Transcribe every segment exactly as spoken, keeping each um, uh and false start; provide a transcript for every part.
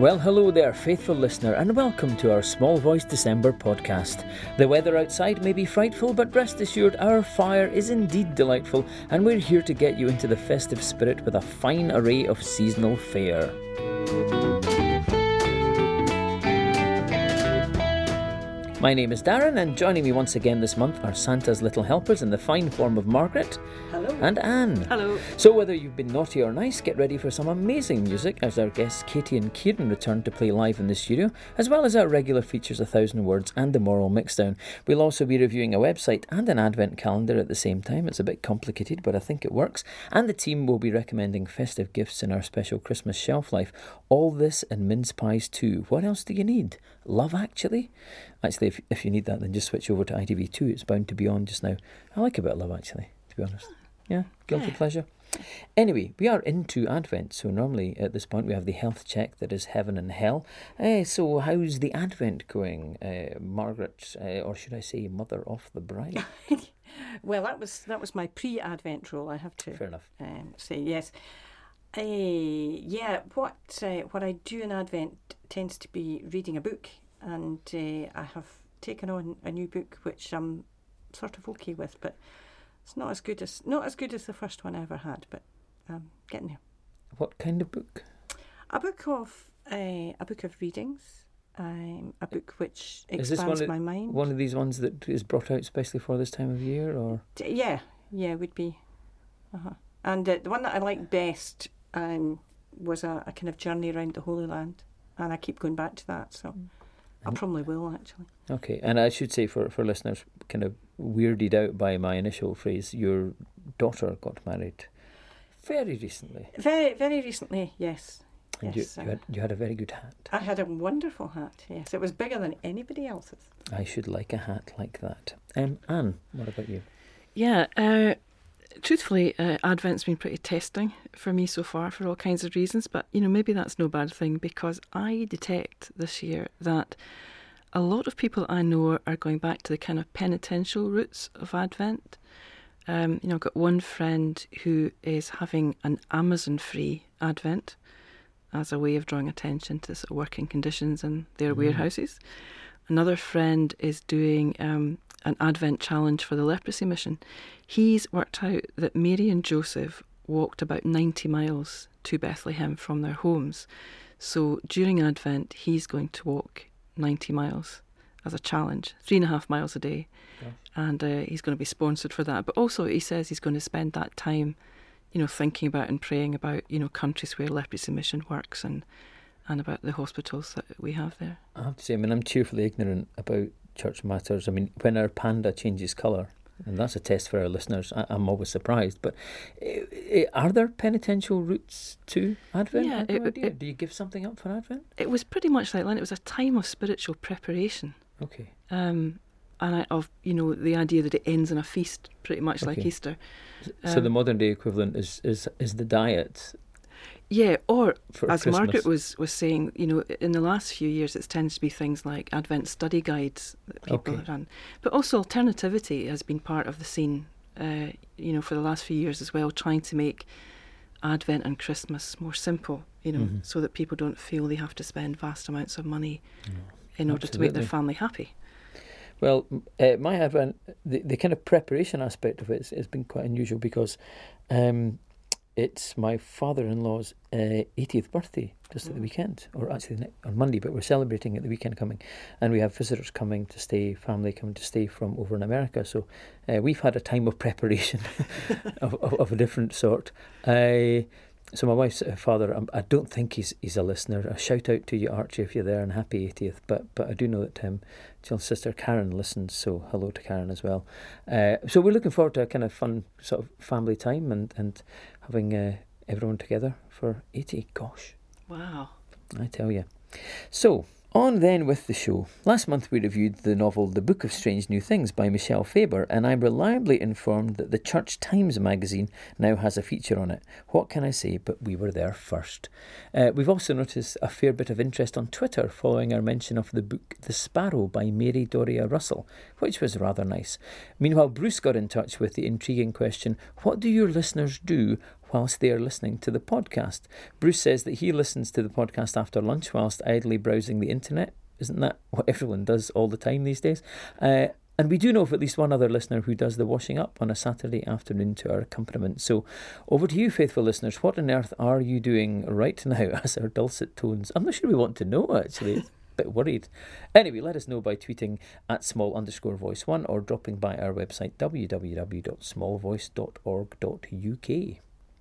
Well, hello there, faithful listener, and welcome to our Small Voice December podcast. The weather outside may be frightful, but rest assured our fire is indeed delightful, and we're here to get you into the festive spirit with a fine array of seasonal fare. My name is Darren, and joining me once again this month are Santa's little helpers in the fine form of Margaret. Hello. And Anne. Hello. So whether you've been naughty or nice, get ready for some amazing music as our guests Katie and Kieran return to play live in the studio, as well as our regular features A Thousand Words and the Moral Mixdown. We'll also be reviewing a website and an advent calendar at the same time. It's a bit complicated, but I think it works. And the team will be recommending festive gifts in our special Christmas shelf life. All this and mince pies too. What else do you need? Love Actually? Actually, if, if you need that, then just switch over to I T V two. It's bound to be on just now. I like a bit of Love Actually, to be honest. Yeah, guilty yeah. pleasure. Anyway, we are into Advent, so normally at this point we have the health check that is heaven and hell. Uh, so how's the Advent going, uh, Margaret, uh, or should I say Mother of the Bride? Well, that was that was my pre-Advent role, I have to Fair enough. Um, say, yes. Uh, yeah, what uh, what I do in Advent tends to be reading a book, and uh, I have taken on a new book which I'm sort of okay with, but it's not as good as not as good as the first one I ever had, but um, getting there. What kind of book? A book of uh, a book of readings, um, a book which Is expands this one of, my mind. One of these ones that is brought out especially for this time of year, or D- yeah, yeah, would be. Uh-huh. And uh, the one that I liked best um, was a, a kind of journey around the Holy Land, and I keep going back to that, so mm. I probably will actually. Okay, and I should say for, for listeners kind of weirded out by my initial phrase, your daughter got married very recently. Very, very recently, yes. And yes, you, you, had, you had a very good hat. I had a wonderful hat, yes. It was bigger than anybody else's. I should like a hat like that. Um, Anne, what about you? Yeah, uh, truthfully, uh, Advent's been pretty testing for me so far for all kinds of reasons, but, you know, maybe that's no bad thing, because I detect this year that a lot of people I know are going back to the kind of penitential roots of Advent. Um, you know, I've got one friend who is having an Amazon-free Advent as a way of drawing attention to sort of working conditions in their mm. warehouses. Another friend is doing um, an Advent challenge for the leprosy mission. He's worked out that Mary and Joseph walked about ninety miles to Bethlehem from their homes. So during Advent, he's going to walk ninety miles as a challenge, three and a half miles a day. Yeah. And uh, he's going to be sponsored for that. But also he says he's going to spend that time, you know, thinking about and praying about, you know, countries where leprosy mission works and, and about the hospitals that we have there. I have to say, I mean, I'm cheerfully ignorant about church matters. I mean, when our panda changes colour, and that's a test for our listeners, I, I'm always surprised, but uh, are there penitential roots to Advent? Yeah, no it, it, Do you give something up for Advent? It was pretty much like Lent. It was a time of spiritual preparation. Okay. Um, and I, of, you know, the idea that it ends in a feast, pretty much okay. like Easter. So um, the modern day equivalent is, is, is the diet. Yeah, or as Christmas. Margaret was, was saying, you know, in the last few years it tends to be things like Advent study guides that people okay. run. But also alternativity has been part of the scene, uh, you know, for the last few years as well, trying to make Advent and Christmas more simple, you know, mm-hmm. so that people don't feel they have to spend vast amounts of money no, in order absolutely. to make their family happy. Well, uh, my Advent, the, the kind of preparation aspect of it has been quite unusual because um, it's my father-in-law's uh, eightieth birthday just at the weekend, or actually on Monday, but we're celebrating at the weekend coming, and we have visitors coming to stay, family coming to stay from over in America, so uh, we've had a time of preparation of, of, of a different sort. Uh, so my wife's father, um, I don't think he's he's a listener. A shout out to you, Archie, if you're there, and happy eightieth, but but I do know that um, Jill's sister Karen listens, so hello to Karen as well. Uh, so we're looking forward to a kind of fun sort of family time and, and having uh, everyone together for eighty. Gosh. Wow. I tell you. So, on then with the show. Last month we reviewed the novel The Book of Strange New Things by Michelle Faber, and I'm reliably informed that the Church Times magazine now has a feature on it. What can I say, but we were there first. Uh, we've also noticed a fair bit of interest on Twitter following our mention of the book The Sparrow by Mary Doria Russell, which was rather nice. Meanwhile, Bruce got in touch with the intriguing question, what do your listeners do whilst they are listening to the podcast. Bruce says that he listens to the podcast after lunch whilst idly browsing the internet. Isn't that what everyone does all the time these days? Uh, and we do know of at least one other listener who does the washing up on a Saturday afternoon to our accompaniment. So over to you, faithful listeners. What on earth are you doing right now as our dulcet tones? I'm not sure we want to know, actually. A bit worried. Anyway, let us know by tweeting at small underscore voice one or dropping by our website w w w dot small voice dot org dot u k.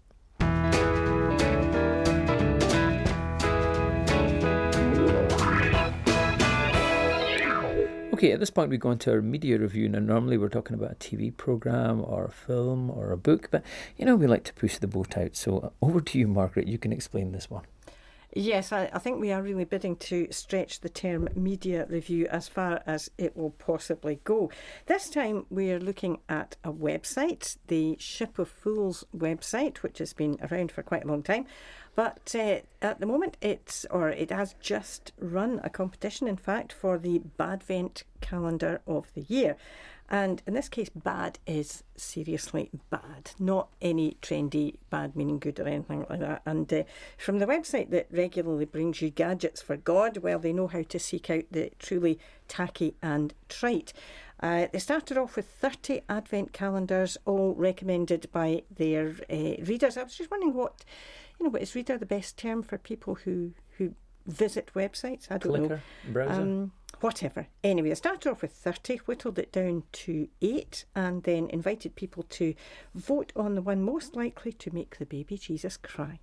Okay, at this point we go into our media review. Now, normally we're talking about a T V programme or a film or a book, but, you know, we like to push the boat out. So over to you, Margaret. You can explain this one. Yes, I, I think we are really bidding to stretch the term media review as far as it will possibly go. This time we are looking at a website, the Ship of Fools website, which has been around for quite a long time. But uh, at the moment, it's or it has just run a competition, in fact, for the Badvent calendar of the year. And in this case, bad is seriously bad, not any trendy bad meaning good or anything like that. And uh, from the website that regularly brings you gadgets for God, well, they know how to seek out the truly tacky and trite. Uh, they started off with thirty Advent calendars, all recommended by their uh, readers. I was just wondering what, you know, what is reader the best term for people who, who visit websites? I don't Clicker, know. browser? Um, whatever. Anyway, I started off with thirty, whittled it down to eight, and then invited people to vote on the one most likely to make the baby Jesus cry.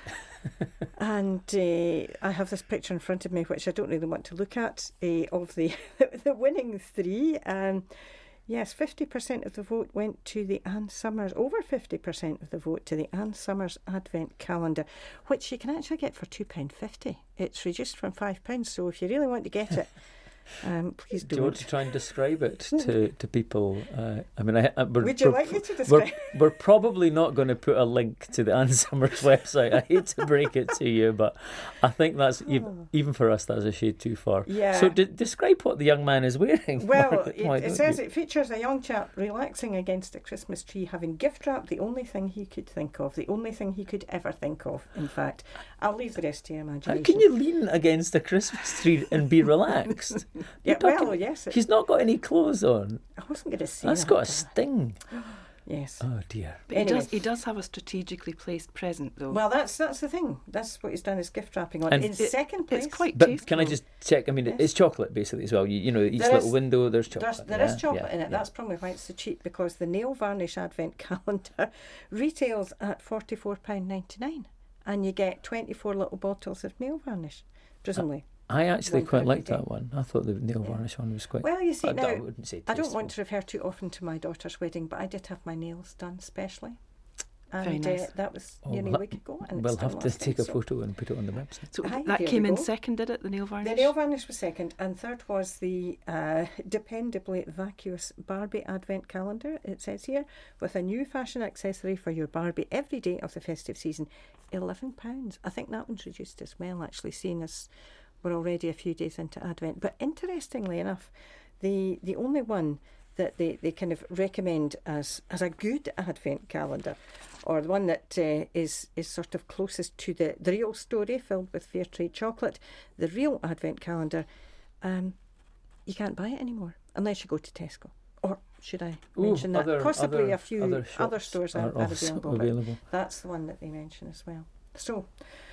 And uh, I have this picture in front of me, which I don't really want to look at, uh, of the the winning three. Um, yes, fifty percent of the vote went to the Anne Summers, over fifty percent of the vote to the Anne Summers Advent Calendar, which you can actually get for two pounds fifty. It's reduced from five pounds, so if you really want to get it, Um, please do don't. you want to try and describe it to, to people? Uh, I mean, I, I, we're, Would you we're, like me to describe? We're, we're probably not going to put a link to the Anne Summers website. I hate to break it to you, but I think that's oh. even, even for us, that's a shade too far. Yeah. So d- describe what the young man is wearing. Well, Margaret, it, why it don't says you? it features a young chap relaxing against a Christmas tree, having gift wrap, the only thing he could think of, the only thing he could ever think of, in fact. I'll leave the rest to your imagination. How can you lean against a Christmas tree and be relaxed? Yeah, talking, well, yes. It, he's not got any clothes on. I wasn't going to say That's that. got a sting. Yes. Oh, dear. But Anyway. he does. He does have a strategically placed present, though. Well, that's that's the thing. That's what he's done, is gift wrapping on. And In it- second place, it's quite But tasteful. can I just check? I mean, Yes. it's chocolate basically as well. You, you know, each There little is- window, there's chocolate. There's, there yeah, is chocolate yeah, in it. yeah. That's probably why it's so cheap, because the nail varnish advent calendar retails at forty-four pounds ninety-nine, and you get twenty-four little bottles of nail varnish, presumably. I actually one quite for liked every that one. I thought the nail Yeah. varnish one was quite. Well, you see, I, now, I wouldn't say I don't tasteful. want to refer too often to my daughter's wedding, but I did have my nails done specially. And Very nice. uh, that was Oh, nearly we'll a week ago. And We'll it's still have to lasting, take a so- photo and put it on the website. So Aye, that there came we in go. second, did it? The nail varnish. The nail varnish was second, and third was the uh, dependably vacuous Barbie Advent Calendar, it says here, with a new fashion accessory for your Barbie every day of the festive season. eleven pounds. I think that one's reduced as well, actually, seeing as we're already a few days into Advent. But interestingly enough, the, the only one that they, they kind of recommend as, as a good Advent calendar, or the one that uh, is is sort of closest to the, the real story, filled with fair trade chocolate, the real Advent calendar, um, you can't buy it anymore unless you go to Tesco. Or should I Ooh, mention that? other- Possibly other- a few other other, shops stores are are, are also available, but available. that's the one that they mention as well. So,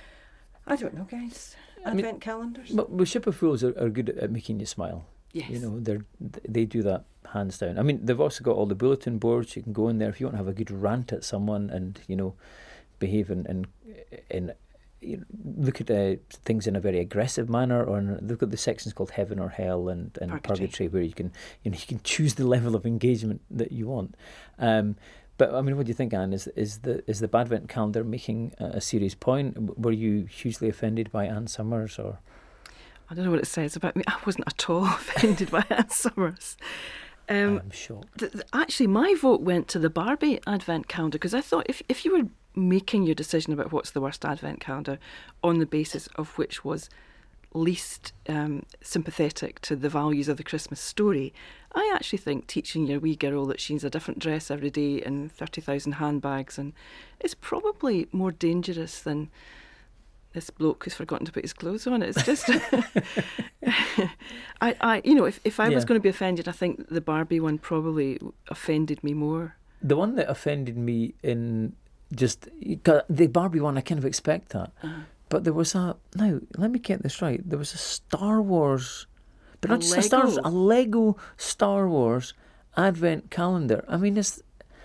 I don't know, guys. I mean, Advent calendars. But well, Ship of Fools are, are good at, at making you smile. Yes. You know, they're they do that hands down. I mean, they've also got all the bulletin boards. You can go in there if you want to have a good rant at someone and, you know, behave in in, in you know, look at uh, things in a very aggressive manner, or in, look at the sections called Heaven or Hell and, and Purgatory. Purgatory, where you can you know you can choose the level of engagement that you want. Um, but I mean, what do you think, Anne? Is is the is the Badvent calendar making a, a serious point? W- Were you hugely offended by Anne Summers, or? I don't know what it says about me. I wasn't at all offended by Anne Summers. Um, I'm shocked. th- th- actually, my vote went to the Barbie Advent calendar, because I thought if if you were making your decision about what's the worst Advent calendar on the basis of which was least um, sympathetic to the values of the Christmas story, I actually think teaching your wee girl that she needs a different dress every day and thirty thousand handbags and is probably more dangerous than this bloke who's forgotten to put his clothes on. It's just, I, I, you know, if, if I Yeah. was going to be offended, I think the Barbie one probably offended me more. The one that offended me in just, 'cause the Barbie one, I kind of expect that. Uh-huh. But there was a, now, let me get this right, there was a Star Wars, but A not just a Star Wars, Lego? a Lego Star Wars advent calendar. I mean, it's,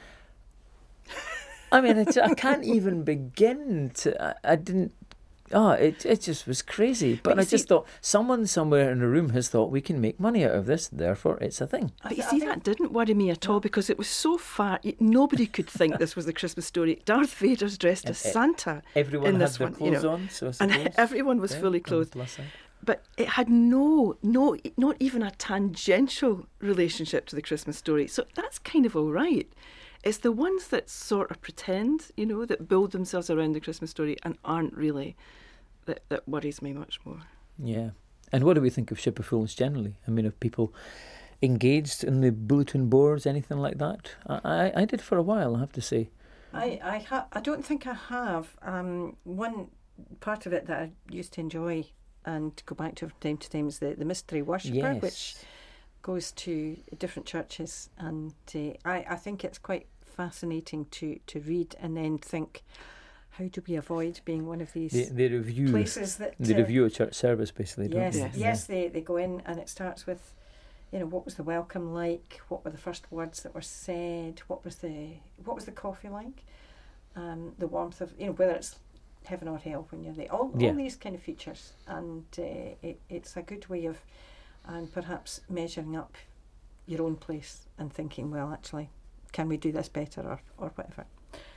I mean, it's, I can't even begin to, I, I didn't, oh, it it just was crazy. But, But you I just see- thought, someone somewhere in the room has thought, we can make money out of this, therefore it's a thing. But you see, that didn't worry me at all because it was so far. y- Nobody could think this was the Christmas story. Darth Vader's dressed as And it- Santa, Everyone in had this their one, you clothes know, on, so I and suppose. everyone was Yeah, fully on the clothed. plus side. But it had no, no, not even a tangential relationship to the Christmas story. So that's kind of all right. It's the ones that sort of pretend, you know, that build themselves around the Christmas story and aren't really, that, that worries me much more. Yeah. And what do we think of Ship of Fools generally? I mean, have people engaged in the bulletin boards, anything like that? I, I, I did for a while, I have to say. I I, ha- I don't think I have. Um, one part of it that I used to enjoy and go back to from time to time is the, the mystery worshipper, Yes. which goes to different churches, and uh, I, I think it's quite fascinating to, to read and then think, how do we avoid being one of these They, they review places that they uh, review a church service, basically, don't yes, they? Yes. yes, they, they go in and it starts with, you know, what was the welcome like? What were the first words that were said? What was the what was the coffee like? Um, the warmth of, you know, whether it's heaven or hell when you're there. All, Yeah. all these kind of features, and uh, it, it's a good way of, and perhaps measuring up your own place and thinking, well, actually, can we do this better or or whatever.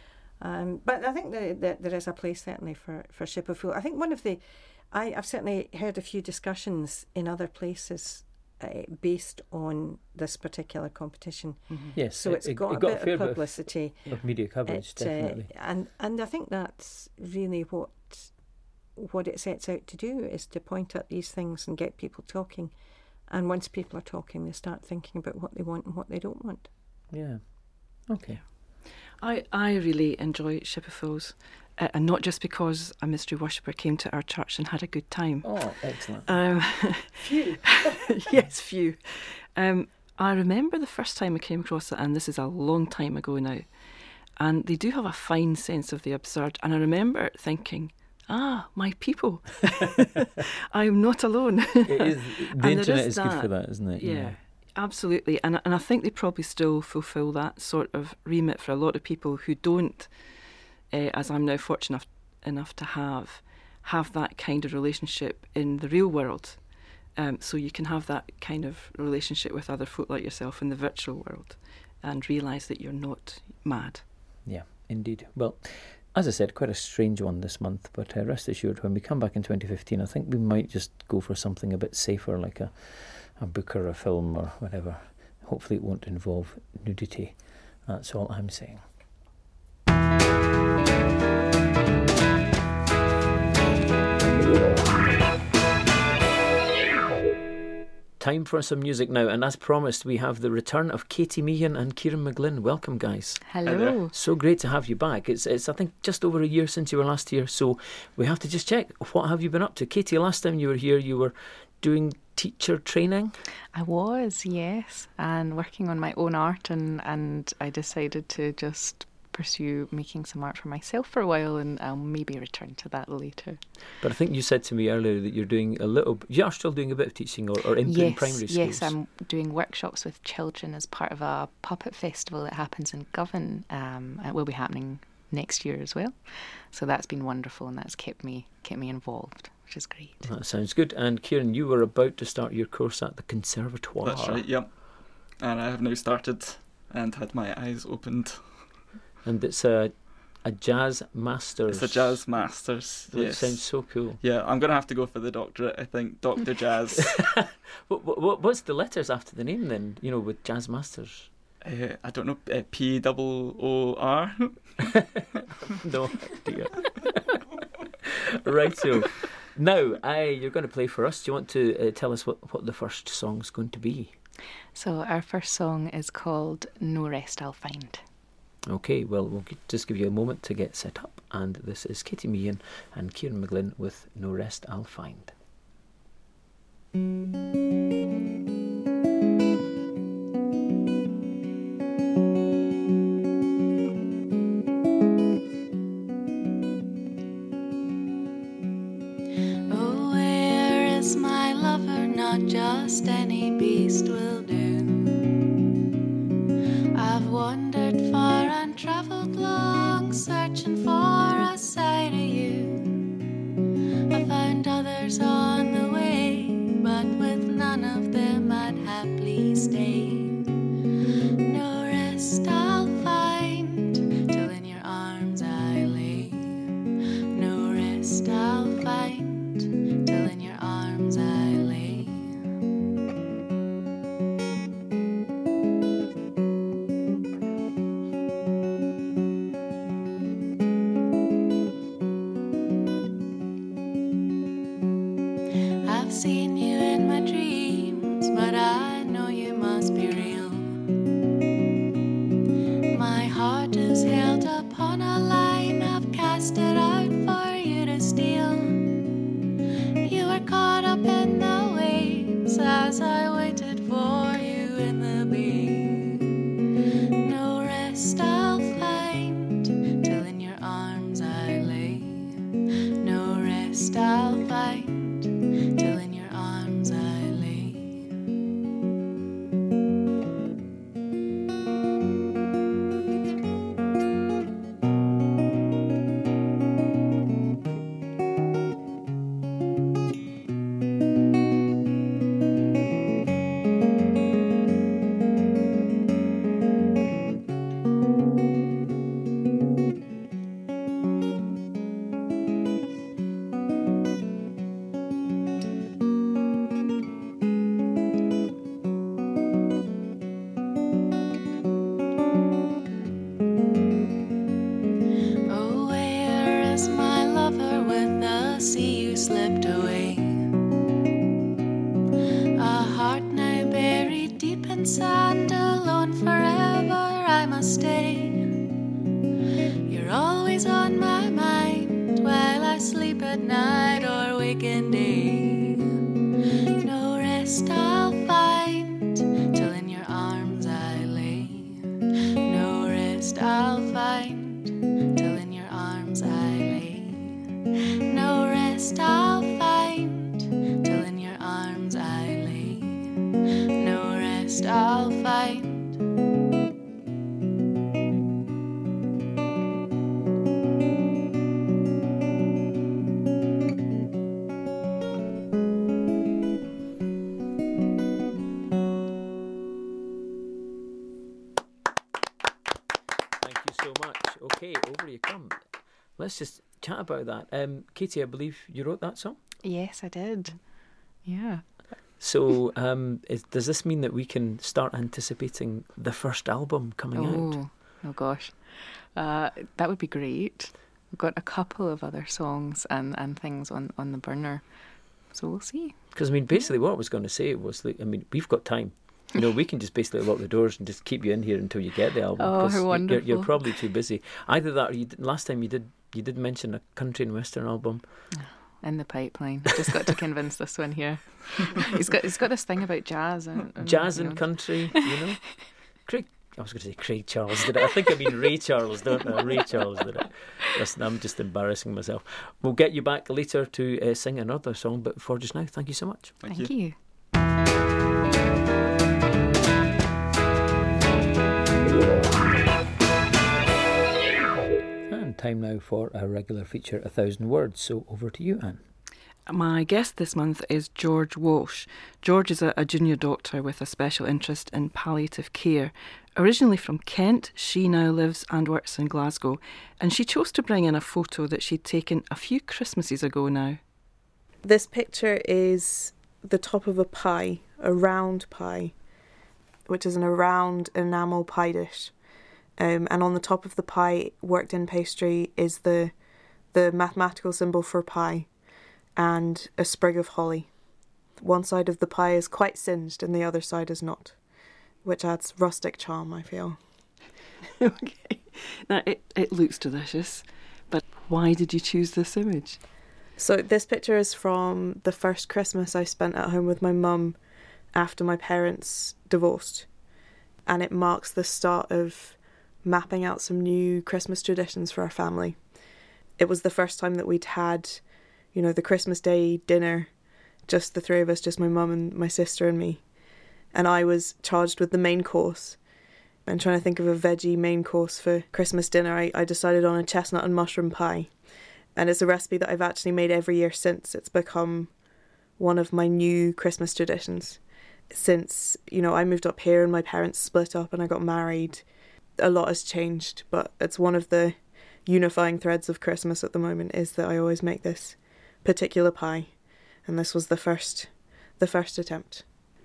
Um, but I think that the, there is a place certainly for, for Ship of Fools. I think one of the, I, I've certainly heard a few discussions in other places uh, based on this particular competition. Yes, So it, it's it, got, it a got bit a fair of bit publicity. of, of media coverage, It, uh, definitely. and and I think that's really what what it sets out to do, is to point at these things and get people talking. And once people are talking, they start thinking about what they want and what they don't want. Yeah. Okay. I, I really enjoy Ship of Fools, uh, and not just because a mystery worshipper came to our church and had a good time. Oh, excellent. Um, Phew. yes, few. Um, I remember the first time I came across it, and this is a long time ago now, and they do have a fine sense of the absurd. And I remember thinking, ah, my people, I'm not alone. It is, the there internet is is good for that. that, isn't it? Yeah, absolutely. And and I think they probably still fulfil that sort of remit for a lot of people who don't, uh, as I'm now fortunate enough, enough to have, have that kind of relationship in the real world. Um, so you can have that kind of relationship with other folk like yourself in the virtual world and realise that you're not mad. Yeah, indeed. Well, as I said, quite a strange one this month, but uh, rest assured, when we come back in twenty fifteen, I think we might just go for something a bit safer, like a, a book or a film or whatever. Hopefully it won't involve nudity. That's all I'm saying. Time for some music now, and as promised, we have the return of Katie Meehan and Kieran McGlynn. Welcome, guys. Hello. So great to have you back. It's, it's I think, just over a year since you were last here, so we have to just check. What have you been up to? Katie, last time you were here, you were doing teacher training? I was, yes, and working on my own art, and, and I decided to just pursue making some art for myself for a while, and I'll maybe return to that later. But I think you said to me earlier that you're doing a little, you are still doing a bit of teaching or, or in, yes, in primary schools. yes, I'm doing workshops with children as part of a puppet festival that happens in Govan. Um, it will be happening next year as well. So that's been wonderful, and that's kept me kept me involved, which is great. That sounds good. And Kieran, you were about to start your course at the Conservatoire. That's right, yep. And I have now started and had my eyes opened. And it's a a jazz masters. It's a jazz masters. That Yes. sounds so cool. Yeah, I'm going to have to go for the doctorate, I think. Doctor Jazz. What, what what's the letters after the name then? You know, with jazz masters. uh, I don't know, uh, P O O R? No idea. Right, so Now, uh, you're going to play for us. Do you want to uh, tell us what, what the first song's going to be? So our first song is called No Rest I'll Find. Okay, well, we'll g- just give you a moment to get set up. And this is Katie Meehan and Kieran McGlynn with No Rest I'll Find. Oh, where is my lover? Not just any beast will do. I've wandered far and travelled long, searching for a sight of you. I found others on the way, but with none of them I'd happily stay. No rest I'll find till in your arms I lay. No rest I'll find till in your arms I lay. I've seen you in my dreams, but I know you must be real. My heart is held upon a line, I've cast it out for you to steal. You were caught up in the waves as I waited for you in the bay. No rest I'll find till in your arms I lay. No rest I'll find till in your arms I lay. Oh, where is my lover? With the sea you slipped away. A heart now buried deep in sand, alone forever I must stay. You're always on my mind while I sleep at night or wake in day. No rest I'll find till in your arms I lay. No rest I'll find till in your arms I lay. No rest I'll find till in your arms I lay. No rest I'll find. Thank you so much. Okay, over you come. Let's just chat about that. Um, Katie, I believe you wrote that song? Yes, I did. Yeah. So um, is, does this mean that we can start anticipating the first album coming out? Oh, oh gosh. Uh, that would be great. We've got a couple of other songs and, and things on, on the burner. So we'll see. Because, I mean, basically what I was going to say was, that, I mean, we've got time. You know, we can just basically lock the doors and just keep you in here until you get the album. Oh, 'cause how you're- wonderful. You're, you're probably too busy. Either that or you did, last time you did you did mention a country and western album. In the pipeline. Just got to convince this one here. He's got he's got this thing about jazz and, and Jazz you and know. country, you know. Craig, I was going to say Craig Charles did it. I think I mean Ray Charles, don't I? Ray Charles did it. Listen, I'm just embarrassing myself. We'll get you back later to uh, sing another song, but for just now, thank you so much. Thank, Thank you. you. And time now for our regular feature, A Thousand Words. So over to you, Anne. My guest this month is George Walsh. George is a, a junior doctor with a special interest in palliative care. Originally from Kent, she now lives and works in Glasgow, and she chose to bring in a photo that she'd taken a few Christmases ago now. This picture is the top of a pie, a round pie, which is in a round enamel pie dish. Um, and on the top of the pie, worked in pastry, is the the mathematical symbol for pi. and a sprig of holly. One side of the pie is quite singed and the other side is not, which adds rustic charm, I feel. Okay. Now, it, it looks delicious, but why did you choose this image? So this picture is from the first Christmas I spent at home with my mum after my parents divorced. And it marks the start of mapping out some new Christmas traditions for our family. It was the first time that we'd had, you know, the Christmas Day dinner, just the three of us, just my mum and my sister and me. And I was charged with the main course. And trying to think of a veggie main course for Christmas dinner, I, I decided on a chestnut and mushroom pie. And it's a recipe that I've actually made every year since. It's become one of my new Christmas traditions. Since, you know, I moved up here and my parents split up and I got married, a lot has changed. But it's one of the unifying threads of Christmas at the moment is that I always make this particular pie. And this was the first, the first attempt.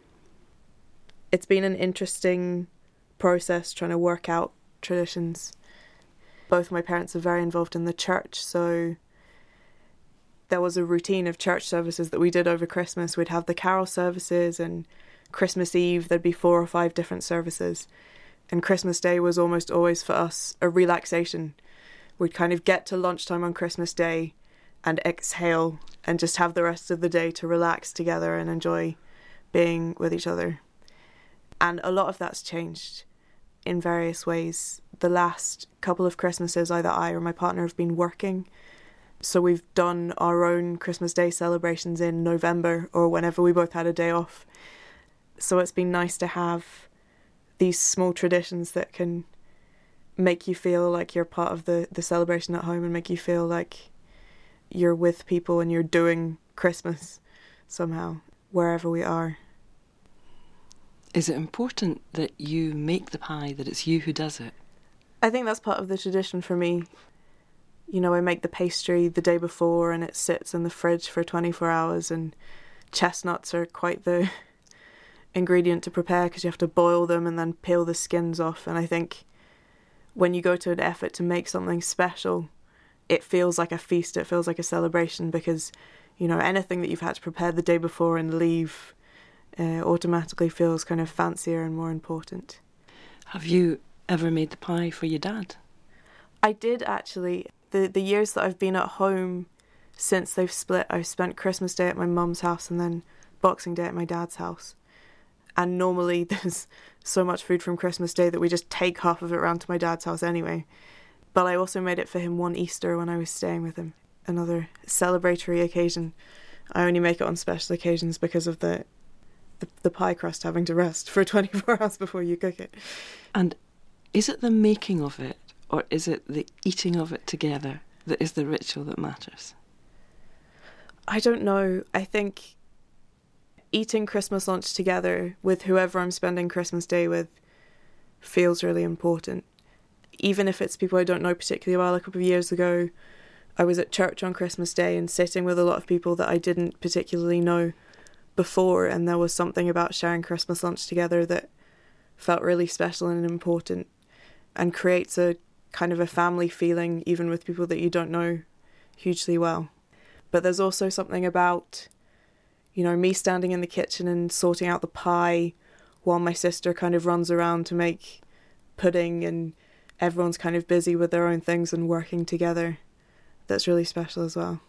It's been an interesting process trying to work out traditions. Both my parents are very involved in the church, so there was a routine of church services that we did over Christmas. We'd have the carol services, and Christmas Eve there'd be four or five different services. And Christmas Day was almost always for us a relaxation. We'd kind of get to lunchtime on Christmas Day and exhale and just have the rest of the day to relax together and enjoy being with each other. And a lot of that's changed in various ways. The last couple of Christmases, either I or my partner have been working. So we've done our own Christmas Day celebrations in November or whenever we both had a day off. So it's been nice to have these small traditions that can make you feel like you're part of the, the celebration at home and make you feel like you're with people and you're doing Christmas somehow, wherever we are. Is it important that you make the pie, that it's you who does it? I think that's part of the tradition for me. You know, I make the pastry the day before and it sits in the fridge for twenty-four hours, and chestnuts are quite the ingredient to prepare because you have to boil them and then peel the skins off. And I think when you go to an effort to make something special, it feels like a feast, it feels like a celebration because, you know, anything that you've had to prepare the day before and leave Uh, automatically feels kind of fancier and more important. Have you ever made the pie for your dad? I did actually. The the years that I've been at home since they've split, I've spent Christmas Day at my mum's house and then Boxing Day at my dad's house. And normally there's so much food from Christmas Day that we just take half of it around to my dad's house anyway. But I also made it for him one Easter when I was staying with him. Another celebratory occasion. I only make it on special occasions because of the The, the pie crust having to rest for twenty-four hours before you cook it. And is it the making of it or is it the eating of it together that is the ritual that matters? I don't know. I think eating Christmas lunch together with whoever I'm spending Christmas Day with feels really important. Even if it's people I don't know particularly well. A couple of years ago, I was at church on Christmas Day and sitting with a lot of people that I didn't particularly know before, and there was something about sharing Christmas lunch together that felt really special and important and creates a kind of a family feeling even with people that you don't know hugely well. But there's also something about, you know, me standing in the kitchen and sorting out the pie while my sister kind of runs around to make pudding and everyone's kind of busy with their own things and working together. That's really special as well.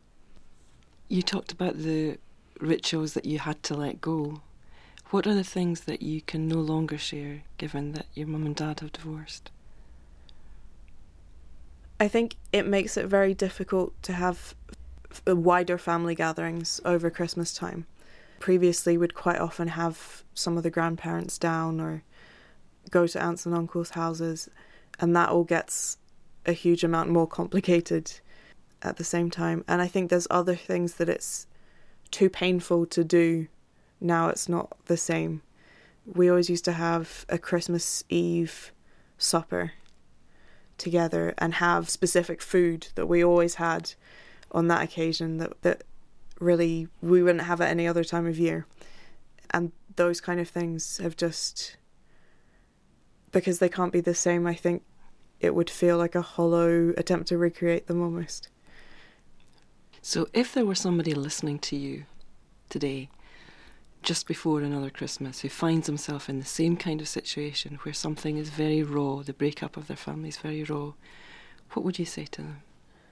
You talked about the rituals that you had to let go. What are the things that you can no longer share given that your mum and dad have divorced? I think it makes it very difficult to have wider family gatherings over Christmas time. Previously we'd quite often have some of the grandparents down or go to aunts and uncles' houses, and that all gets a huge amount more complicated at the same time. And I think there's other things that it's too painful to do. Now it's not the same. We always used to have a Christmas Eve supper together and have specific food that we always had on that occasion that, that really we wouldn't have at any other time of year. And those kind of things have just, because they can't be the same, I think it would feel like a hollow attempt to recreate them almost. So if there were somebody listening to you today, just before another Christmas, who finds himself in the same kind of situation where something is very raw, the breakup of their family is very raw, what would you say to them?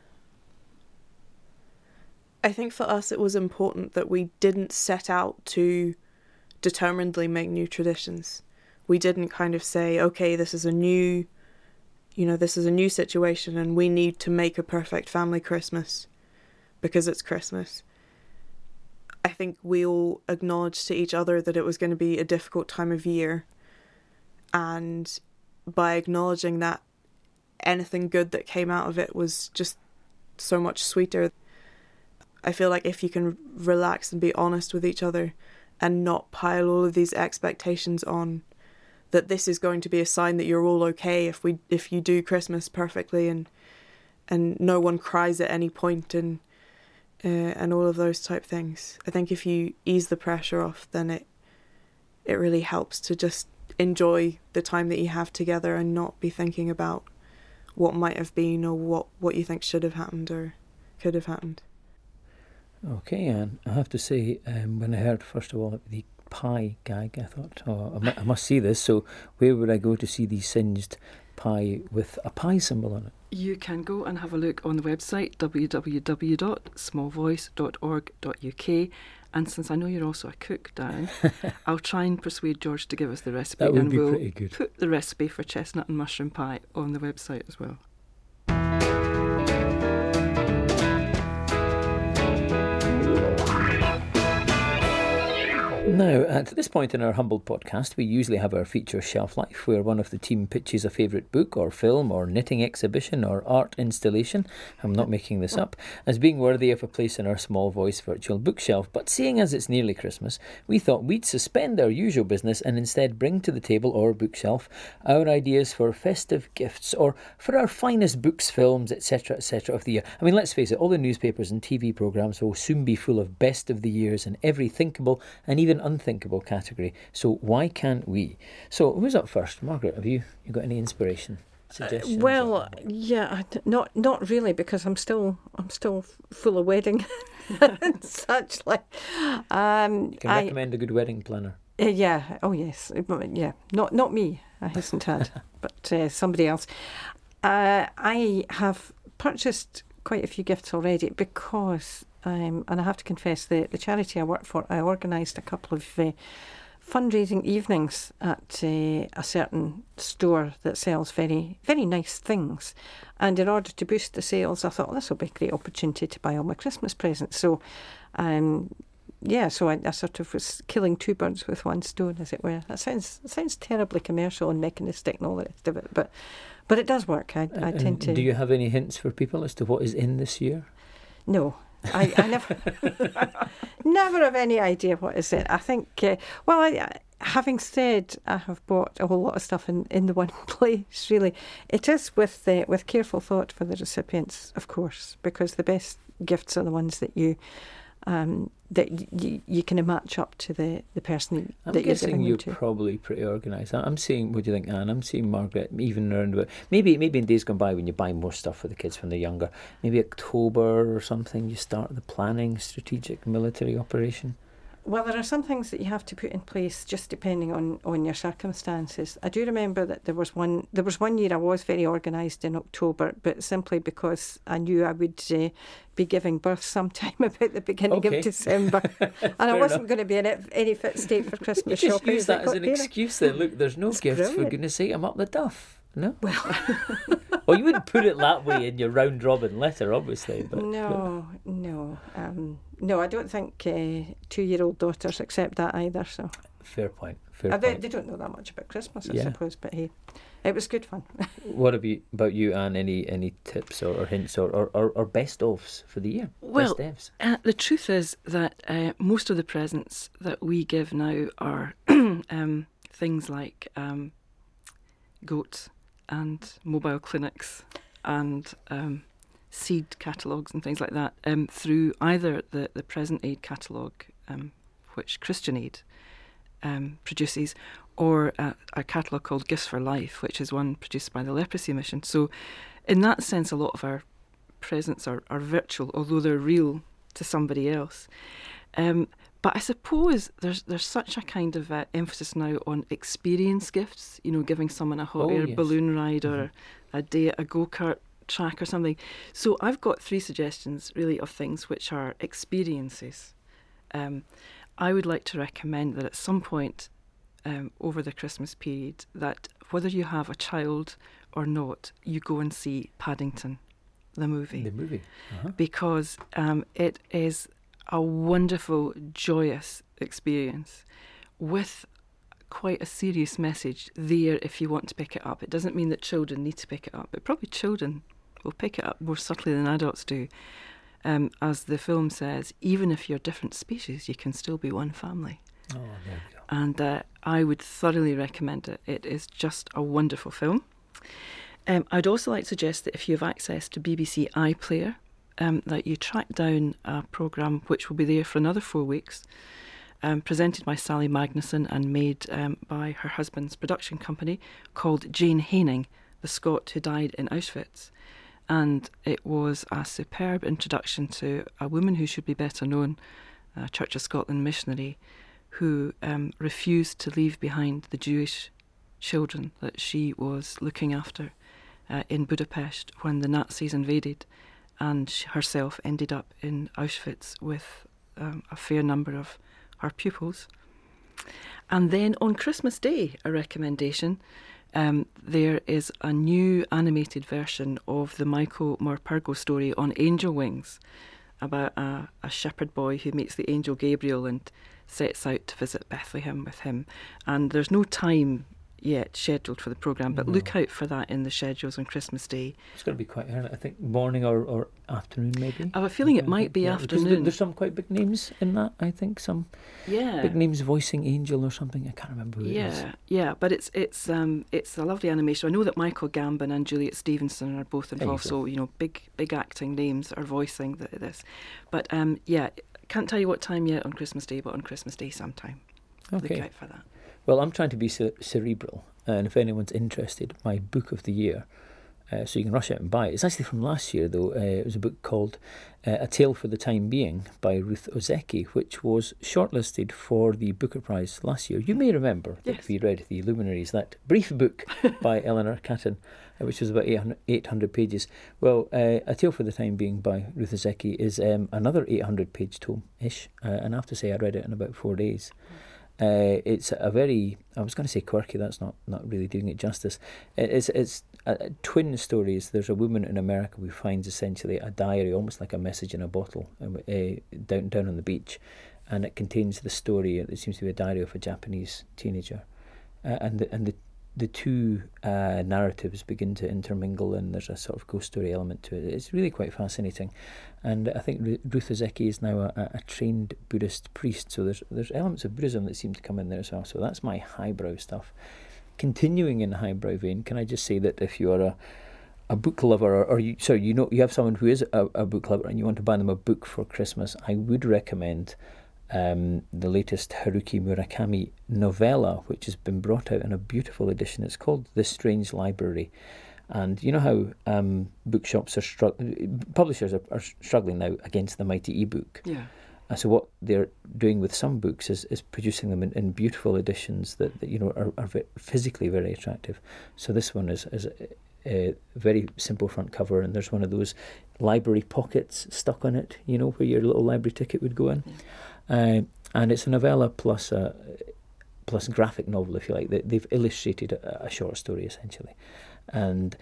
I think for us it was important that we didn't set out to determinedly make new traditions. We didn't kind of say, okay, this is a new, you know, this is a new situation and we need to make a perfect family Christmas because it's Christmas. I think we all acknowledged to each other that it was going to be a difficult time of year, and by acknowledging that, anything good that came out of it was just so much sweeter. I feel like if you can relax and be honest with each other and not pile all of these expectations on, that this is going to be a sign that you're all okay if we if you do Christmas perfectly and and no one cries at any point and uh, and all of those type things. I think if you ease the pressure off, then it it really helps to just enjoy the time that you have together and not be thinking about what might have been or what, what you think should have happened or could have happened. Okay, and I have to say, um, when I heard, first of all, the pie gag, I thought, oh, I, mu- I must see this. So where would I go to see the singed pie with a pie symbol on it? You can go and have a look on the website w w w dot small voice dot org dot u k, and since I know you're also a cook, Darren, I'll try and persuade George to give us the recipe. That would and be we'll pretty good. Put the recipe for chestnut and mushroom pie on the website as well. Now, at this point in our humble podcast, we usually have our feature Shelf Life, where one of the team pitches a favourite book or film or knitting exhibition or art installation, I'm not making this up, as being worthy of a place in our Small Voice virtual bookshelf. But seeing as it's nearly Christmas, we thought we'd suspend our usual business and instead bring to the table or bookshelf our ideas for festive gifts or for our finest books, films, et cetera, et cetera of the year. I mean, let's face it, all the newspapers and T V programmes will soon be full of best of the years in every thinkable and even unthinkable category, so why can't we? So who's up first? Margaret, have you you got any inspiration, suggestions? Uh, well, yeah, I d- not not really, because I'm still I'm still full of wedding and such. Like, um, you can I, recommend a good wedding planner. Uh, yeah. Oh yes. Yeah. Not not me. I haven't had, but uh, somebody else. Uh, I have purchased quite a few gifts already because. Um, and I have to confess, the, the charity I work for, I organised a couple of uh, fundraising evenings at uh, a certain store that sells very, very nice things. And in order to boost the sales, I thought, well, this will be a great opportunity to buy all my Christmas presents. So, um, yeah, so I, I sort of was killing two birds with one stone, as it were. That sounds that sounds terribly commercial and mechanistic and all the rest of it, but but it does work. I, I tend to. Do you have any hints for people as to what is in this year? No. I, I never never have any idea what is it. I think, uh, well, I, having said I have bought a whole lot of stuff in, in the one place, really, it is with uh, with careful thought for the recipients, of course, because the best gifts are the ones that you um, that y- you can match up to the, the person I'm that you're guessing giving you're them to. probably pretty organised. I'm seeing, what do you think, Anne? I'm seeing Margaret even around about, maybe maybe in days gone by when you buy more stuff for the kids when they're younger, maybe October or something, you start the planning, strategic military operation. Well, there are some things that you have to put in place just depending on, on your circumstances. I do remember that there was one there was one year I was very organised in October, but simply because I knew I would uh, be giving birth sometime about the beginning Okay. of December, and I Fair wasn't enough. going to be in it- any fit state for You Christmas just shopping. use so I that as got an there. excuse then. Look, there's no It's gifts, for brilliant. goodness sake, I'm up the duff. No? Well, well, you wouldn't put it that way in your round robin letter, obviously. But No, no, um, no. I don't think uh, two-year-old daughters accept that either. So fair point. Fair uh, they, point. they don't know that much about Christmas, I Yeah. suppose. But hey, it was good fun. What about, about you, Anne? Any any tips or, or hints or, or, or, or best ofs for the year? Well, best devs. Uh, the truth is that uh, most of the presents that we give now are um, things like um, goats and mobile clinics and um, seed catalogues and things like that um, through either the, the Present Aid catalogue, um, which Christian Aid um, produces, or a, a catalogue called Gifts for Life, which is one produced by the Leprosy Mission. So in that sense, a lot of our presents are, are virtual, although they're real to somebody else. Um, but I suppose there's there's such a kind of uh, emphasis now on experience gifts, you know, giving someone a hot Oh, air yes. balloon ride Mhm. or a day at a go-kart track or something. So I've got three suggestions, really, of things which are experiences. Um, I would like to recommend that at some point um, over the Christmas period, that whether you have a child or not, you go and see Paddington, the movie. The movie. Uh-huh. Because um, it is a wonderful, joyous experience with quite a serious message there if you want to pick it up. It doesn't mean that children need to pick it up, but probably children will pick it up more subtly than adults do. Um, as the film says, even if you're different species, you can still be one family. Oh, there we go. And uh, I would thoroughly recommend it. It is just a wonderful film. Um, I'd also like to suggest that if you have access to B B C iPlayer, um, that you track down a programme which will be there for another four weeks, um, presented by Sally Magnuson and made um, by her husband's production company, called Jane Haining, the Scot who died in Auschwitz. And it was a superb introduction to a woman who should be better known, a Church of Scotland missionary, who um, refused to leave behind the Jewish children that she was looking after uh, in Budapest when the Nazis invaded, and she herself ended up in Auschwitz with um, a fair number of her pupils. And then on Christmas Day, a recommendation, um, there is a new animated version of the Michael Morpurgo story on angel wings, about a, a shepherd boy who meets the angel Gabriel and sets out to visit Bethlehem with him. And there's no time yet scheduled for the programme, but No. look out for that in the schedules on Christmas Day. It's going to be quite early. I think morning or, or afternoon, maybe. I have a feeling it might be Yeah, because there- afternoon. There's some quite big names in that, I think. Some Yeah. big names voicing Angel or something. I can't remember who it is. Yeah, yeah, but it's it's um it's a lovely animation. I know that Michael Gambon and Juliet Stevenson are both There you involved, go. so you know big big acting names are voicing the, this. But um yeah, can't tell you what time yet on Christmas Day, but on Christmas Day sometime. Okay. Look out for that. Well, I'm trying to be ce- cerebral, and if anyone's interested, my book of the year, uh, so you can rush out and buy it. It's actually from last year, though. Uh, it was a book called uh, A Tale for the Time Being by Ruth Ozeki, which was shortlisted for the Booker Prize last year. You may remember that Yes. we read The Luminaries, that brief book by Eleanor Catton, uh, which was about eight hundred pages. Well, uh, A Tale for the Time Being by Ruth Ozeki is um, another eight hundred page tome-ish, uh, and I have to say I read it in about four days. Uh, it's a very, I was going to say quirky, that's not, not really doing it justice. It- It's it's a, a twin stories. There's a woman in America who finds essentially a diary, almost like a message in a bottle, um, uh, down down on the beach, and it contains the story. It seems to be a diary of a Japanese teenager, uh, and the, and the the two uh, narratives begin to intermingle, and there's a sort of ghost story element to it. It's really quite fascinating, and I think Ru- Ruth Ozeki is now a, a trained Buddhist priest, so there's there's elements of Buddhism that seem to come in there as well. So that's my highbrow stuff. Continuing in the highbrow vein, can I just say that if you are a a book lover, or, or you sorry, you know you have someone who is a, a book lover and you want to buy them a book for Christmas, I would recommend Um, the latest Haruki Murakami novella, which has been brought out in a beautiful edition. It's called The Strange Library. And you know how um, bookshops are struggling, publishers are, are struggling now against the mighty e-book. Yeah. And so what they're doing with some books is, is producing them in, in beautiful editions that, that you know are, are ve- physically very attractive. So this one is, is a, a very simple front cover, and there's one of those library pockets stuck on it, you know, where your little library ticket would go in. Yeah. Uh, and it's a novella plus a plus graphic novel, if you like. They, they've illustrated a, a short story essentially, and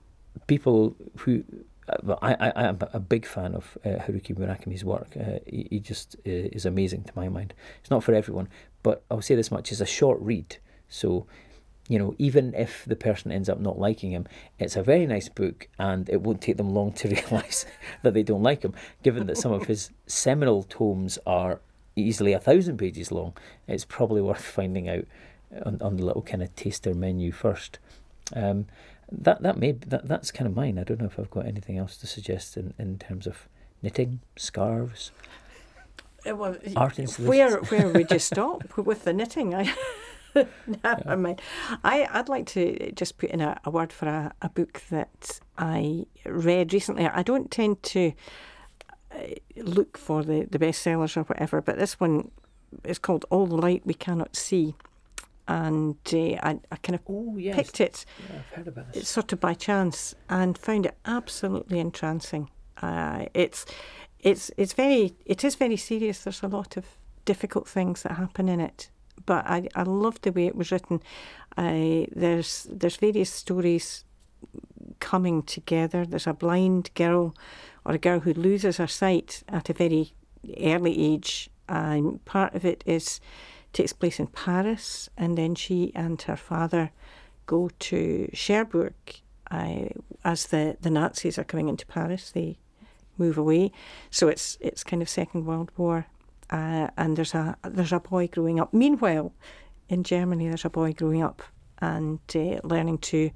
people who uh, well, I, I I'm a big fan of uh, Haruki Murakami's work. Uh, he, he just uh, is amazing to my mind. It's not for everyone, but I'll say this much: it's a short read, so. You know, even if the person ends up not liking him, it's a very nice book, and it won't take them long to realise that they don't like him, given that some of his seminal tomes are easily a thousand pages long. It's probably worth finding out on, on the little kind of taster menu first. Um, that that may that that's kind of mine. I don't know if I've got anything else to suggest in, in terms of knitting, scarves, Uh, well, art installations. where where would you stop with the knitting? I Never mind. I, I'd like to just put in a, a word for a, a book that I read recently. I don't tend to uh, look for the, the bestsellers or whatever, but this one is called All the Light We Cannot See. And uh, I, I kind of Oh, yes. picked it Yeah, I've heard about it's this. sort of by chance and found it absolutely entrancing. Uh, it's it's it's very it is very serious. There's a lot of difficult things that happen in it, but I I loved the way it was written. Uh, there's there's various stories coming together. There's a blind girl or a girl who loses her sight at a very early age, and part of it is takes place in Paris, and then she and her father go to Cherbourg uh, as the, the Nazis are coming into Paris. They move away, so it's it's kind of Second World War, uh, and there's a there's a boy growing up. Meanwhile, in Germany, there's a boy growing up and uh, learning to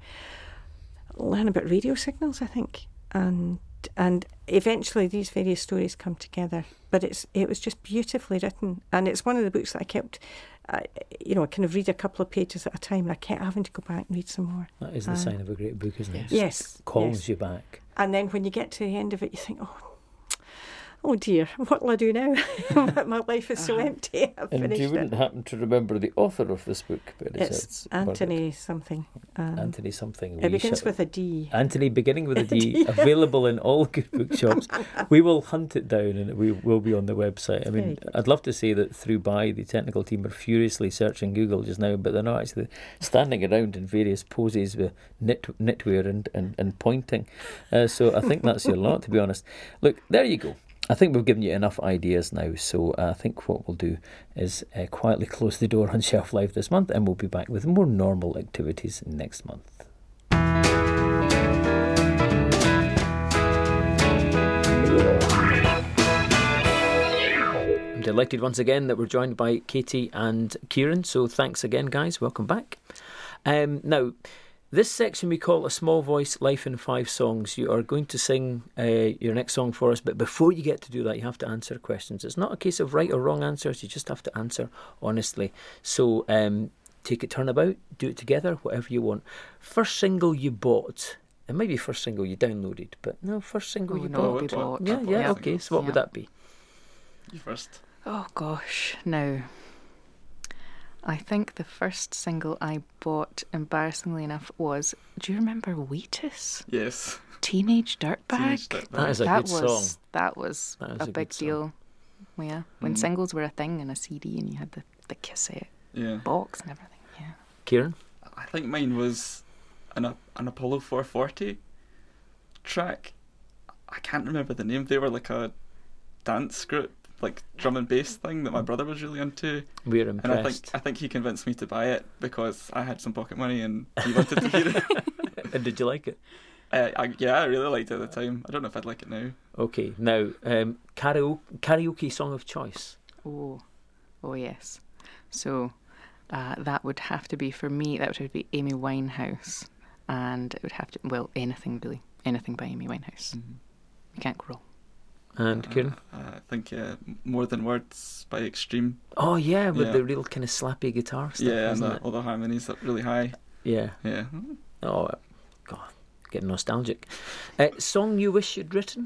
learn about radio signals, I think, and and eventually these various stories come together. But it's it was just beautifully written, and it's one of the books that I kept, uh, you know, I kind of read a couple of pages at a time, and I kept having to go back and read some more. That is the Uh, sign of a great book, isn't it? Yes, It calls yes. you back. And then when you get to the end of it, you think, oh, oh dear, what'll I do now? My life is so empty. I've And finished you wouldn't it. happen to remember the author of this book, but it's, It's Anthony something. Um, Anthony something. It We begins shall- with a D. Anthony beginning with a D, D. available in all good bookshops. We will hunt it down and we will be on the website. I mean, Very good. I'd love to say that through by the technical team are furiously searching Google just now, but they're not actually standing around in various poses with knit, knitwear and, and, and pointing. Uh, so I think that's your lot, to be honest. Look, there you go. I think we've given you enough ideas now, so I think what we'll do is uh, quietly close the door on Shelf Life this month, and we'll be back with more normal activities next month. I'm delighted once again that we're joined by Katie and Kieran, so thanks again, guys. Welcome back. Um, now, this section we call A Small Voice, Life in Five Songs. You are going to sing uh, your next song for us, but before you get to do that, you have to answer questions. It's not a case of right or wrong answers, you just have to answer honestly. So um, take it turnabout, do it together, whatever you want. First single you bought, it might be first single you downloaded, but no, first single Oh, you no, bought. we What- bought. what- Yeah, what yeah, was okay, it? so what would Yeah. that be? You first. Oh gosh, now I think the first single I bought, embarrassingly enough, was, do you remember Wheatus? Yes. Teenage Dirtbag? Teenage Dirtbag. That is a that good was song. that was That is a, a big good song. deal. Yeah, when Mm. singles were a thing and a C D and you had the, the cassette Yeah. box and everything. Yeah. Kieran? I think mine was an an Apollo four forty track. I can't remember the name. They were like a dance group, like drum and bass thing that my brother was really into. We're And I think impressed. I think he convinced me to buy it because I had some pocket money and he wanted to hear it. And did you like it? Uh, I, yeah, I really liked it at the time. I don't know if I'd like it now. Okay, now, um, karaoke, karaoke song of choice. Oh, oh yes. So uh, that would have to be, for me, that would have to be Amy Winehouse, and it would have to, well, anything really, anything by Amy Winehouse. Mhm. You can't go wrong. And Kieran? Uh, I think uh, More Than Words by Extreme. Oh yeah, with Yeah. the real kind of slappy guitar stuff, yeah, and isn't the, it? all the harmonies up really high. Yeah. Yeah. Oh, God, getting nostalgic. Uh, song you wish you'd written?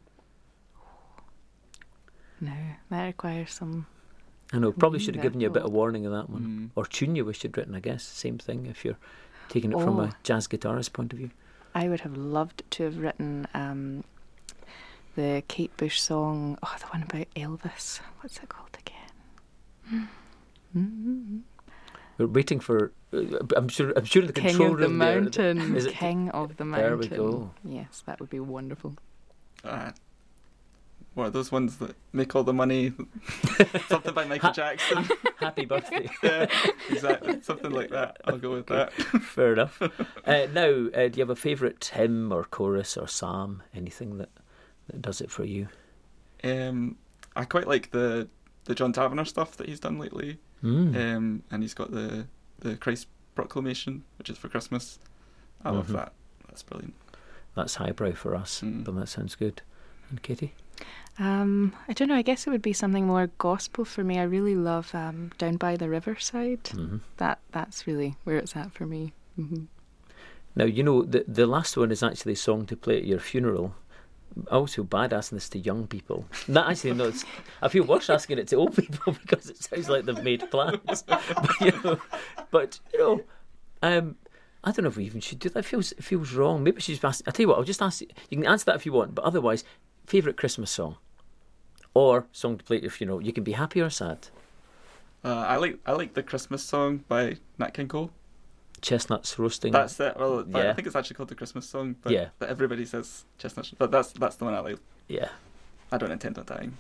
No, that requires some. I know, probably Mm, should have given you a bit of that- warning of that one. Mm. Or tune you wish you'd written, I guess. Same thing if you're taking it from Oh. a jazz guitarist point of view. I would have loved to have written um, the Kate Bush song. Oh, the one about Elvis. What's it called again? Mm-hmm. We're waiting for. Uh, I'm sure. I'm sure the King control of the room there- Mountain. Is it- King of the There Mountain. we go. Yes, that would be wonderful. Uh, what are those ones that make all the money? Something by Michael Jackson. Happy birthday. Yeah, exactly. Something like that. I'll go with that. Fair enough. Uh, now, uh, do you have a favourite hymn or chorus or psalm? Anything that, that does it for you? Um, I quite like the the John Tavener stuff that he's done lately. Mm. Um, and he's got the the Christ Proclamation, which is for Christmas. I love Mhm. that. That's brilliant. That's highbrow for us, Mm. but that sounds good. And Katie? Um, I don't know. I guess it would be something more gospel for me. I really love um, Down by the Riverside. Mm-hmm. That that's really where it's at for me. Mm-hmm. Now, you know, the the last one is actually a song to play at your funeral. I always feel bad asking this to young people. Not actually, no, it's, I feel worse asking it to old people because it sounds like they've made plans. But, you know, but, you know um, I don't know if we even should do that. It feels, it feels wrong. Maybe we should just ask. I'll tell you what, I'll just ask you. You can answer that if you want, but otherwise, favourite Christmas song or song to play at your funeral. You can be happy or sad. Uh, I like I like the Christmas song by Nat King Cole. Chestnuts roasting. That's it. Well, Yeah. I think it's actually called the Christmas song. But, Yeah. but everybody says chestnuts. But that's that's the one I like. Yeah. I don't intend on dying.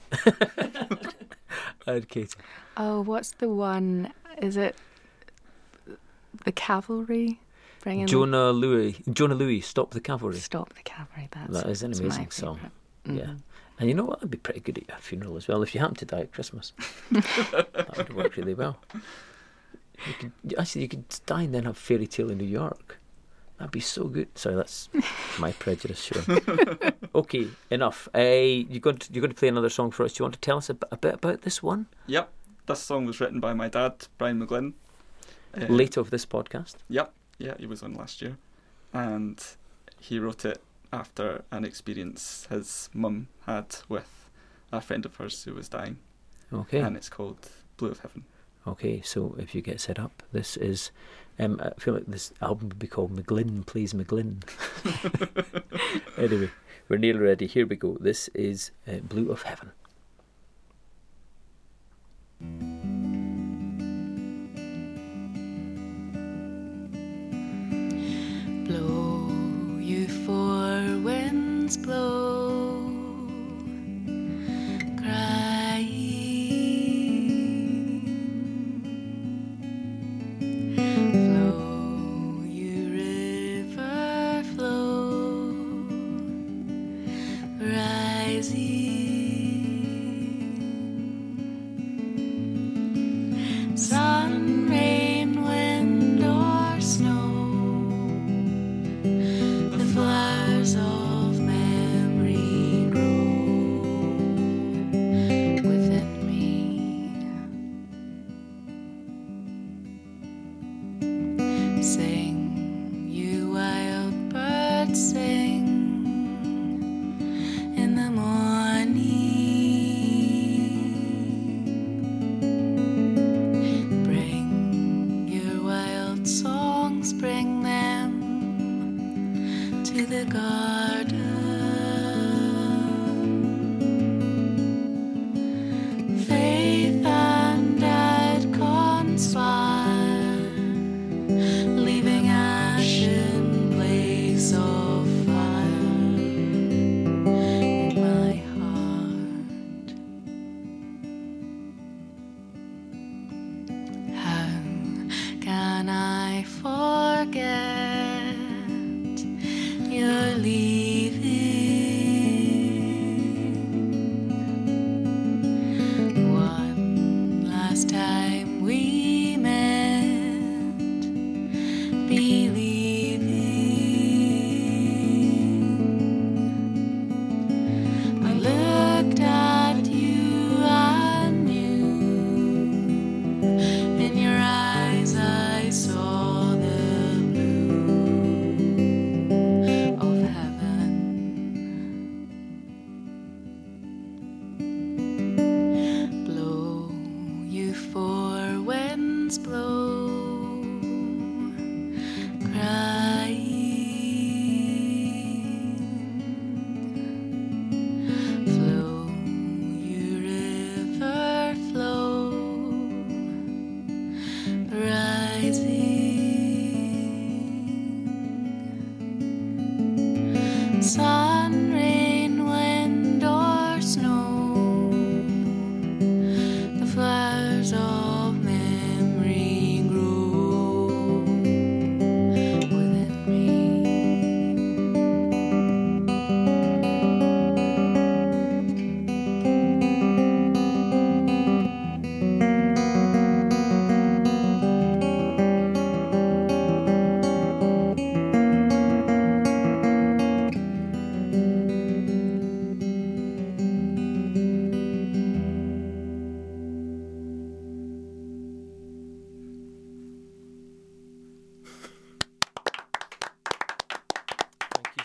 And Kate. Oh, what's the one? Is it the Cavalry? Bringing Jonah Louis. Jonah Louis, Stop the Cavalry. Stop the Cavalry. That's That is an that's my amazing song. favourite. Yeah. Mhm. And you know what? That'd be pretty good at your funeral as well if you happen to die at Christmas. That would work really well. You could actually you could die and then have Fairy Tale in New York. That'd be so good. Sorry, that's my prejudice. Sure. Okay, enough. Uh, you're going to you're going to play another song for us. Do you want to tell us a, b- a bit about this one? Yep. This song was written by my dad, Brian McGlynn. Uh, Late of this podcast. Yep. Yeah, he was on last year. And he wrote it after an experience his mum had with a friend of hers who was dying. Okay. And it's called Blue of Heaven. Okay, so if you get set up, this is. Um, I feel like this album would be called McGlynn Plays McGlynn. Anyway, we're nearly ready. Here we go. This is uh, Blue of Heaven. Blow, you four winds, blow.